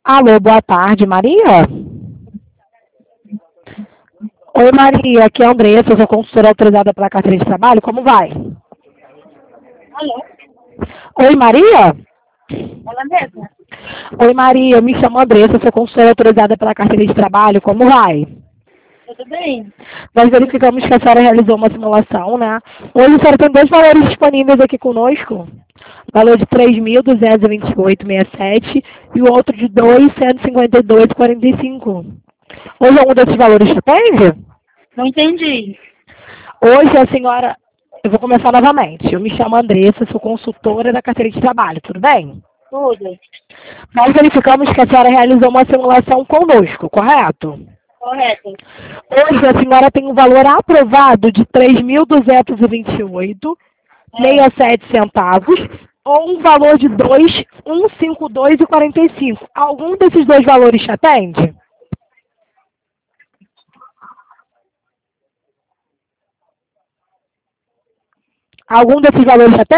Alô, boa tarde, Maria? Oi, Maria, aqui é a Andressa, eu sou consultora autorizada pela carteira de trabalho, como vai? Alô? Oi, Maria? Ela mesma? Oi, Maria, eu me chamo Andressa, eu sou consultora autorizada pela carteira de trabalho, como vai? Tudo bem? Nós verificamos que a senhora realizou uma simulação, né? Hoje a senhora tem dois valores disponíveis aqui conosco. O valor de 3.228,67 e o outro de 2.152,45. Hoje algum desses valores te atende? Não entendi. Hoje a senhora, eu vou começar novamente. Eu me chamo Andressa, sou consultora da carteira de trabalho, tudo bem? Tudo. Nós verificamos que a senhora realizou uma simulação conosco, correto? Correto. Hoje a senhora tem um valor aprovado de 3.228,67 centavos ou um valor de 2.152,45. Algum desses dois valores te atende? Algum desses valores te atende?